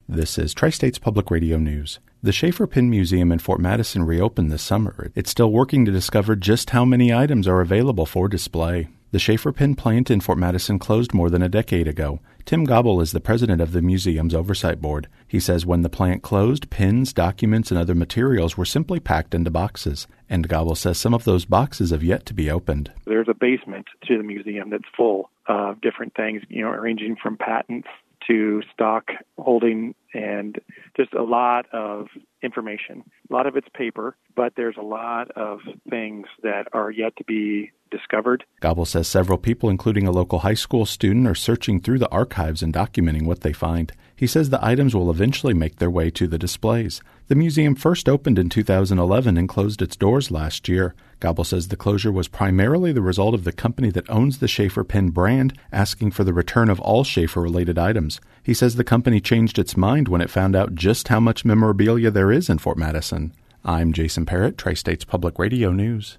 This is Tri-States Public Radio News. The Schaefer Pin Museum in Fort Madison reopened this summer. It's still working to discover just how many items are available for display. The Schaefer Pin plant in Fort Madison closed more than a decade ago. Tim Gobble is the president of the museum's oversight board. He says when the plant closed, pins, documents, and other materials were simply packed into boxes. And Gobble says some of those boxes have yet to be opened. There's a basement to the museum that's full of different things, ranging from patents to stock holding and just a lot of information. A lot of it's paper, but there's a lot of things that are yet to be discovered. Gobble says several people, including a local high school student, are searching through the archives and documenting what they find. He says the items will eventually make their way to the displays. The museum first opened in 2011 and closed its doors last year. Gobble says the closure was primarily the result of the company that owns the Schaefer Pin brand asking for the return of all Schaefer-related items. He says the company changed its mind when it found out just how much memorabilia there is in Fort Madison. I'm Jason Parrott, Tri-States Public Radio News.